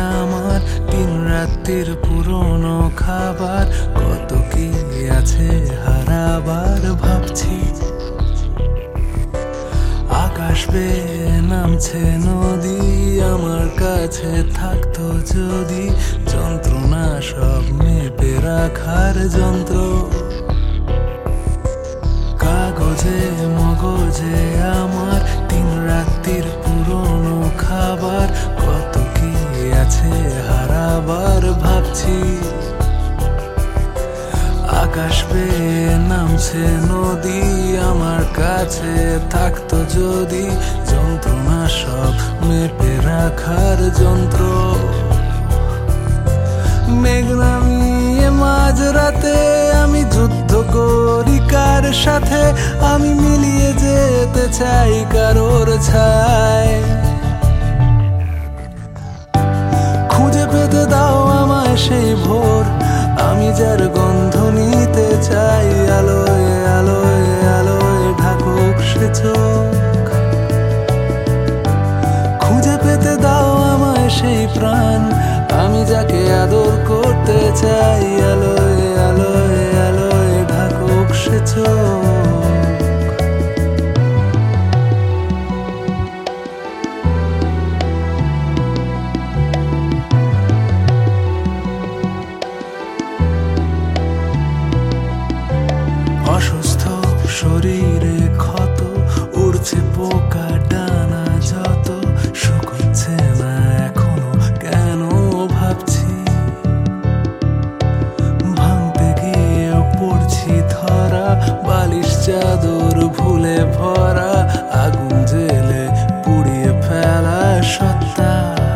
আমার দিন রাত্রির পুরনো খাবার, কত কি আছে হারাবার ভাবছি। আকাশ বেয়ে নামছে নদী, আমার কাছে থাকতো যদি যন্ত্রণা সব মেপে রাখার যন্ত্র। কাগজে মগজে আমার দিন রাত্রির পুরনো খাবার, কত কি আছে হারাবার ভাবছি। আকাশ বেয়ে নামছে নদী, আমার কাছে থাকতো যদি যন্ত্রণা সব মেপে রাখার যন্ত্র। মেঘ নামিয়ে মাঝরাতে আমি যুদ্ধ করি কার সাথে, আমি মিলিয়ে যেতে চাই কারোর ছায়। খুঁজে পেতে দাও আমায় সেই ভোর, আমি যার গন্ধ নিতে চাই। আলোয় আলোয় আলোয় ঢাকুক সে চোখ। খুঁজে পেতে দাও আমায় সেই প্রাণ, আমি যাকে আদর করতে চাই। আলোয় আলোয় আলোয় ঢাকুক সে চোখ। অসুস্থ শরীরে ক্ষত, উড়ছে পোকা ডানা যত, শুকোচ্ছে না এখনো কেন ভাবছি। ভাঙতে গিয়েও পড়ছি ধরা, বালিশ চাদর ভুলে ভরা, আগুন জেলে পুড়িয়ে ফেলা সত্তা।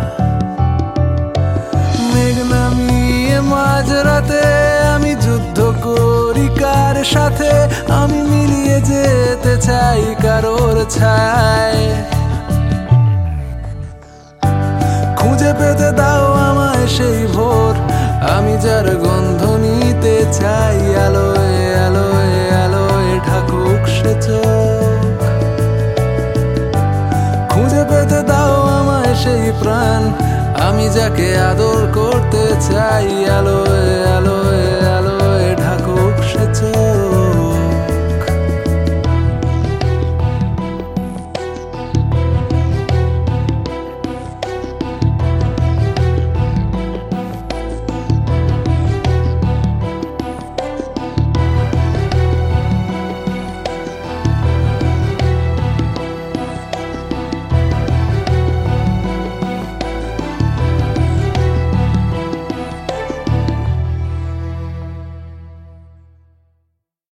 মেঘ নামিয়ে মাঝরাতে আমি যুদ্ধ করি কার সাথে, আমি মিলিয়ে যেতে চাই কারোর ছায়। খুঁজে পেতে দাও আমায় সেই ভোর, আমি যার গন্ধ নিতে চাই। আলোয় আলোয় আলোয় ঢাকুক সে চোখ। খুঁজে পেতে দাও আমায় সেই প্রাণ, আমি যাকে আদর করতে চাই। আলোয়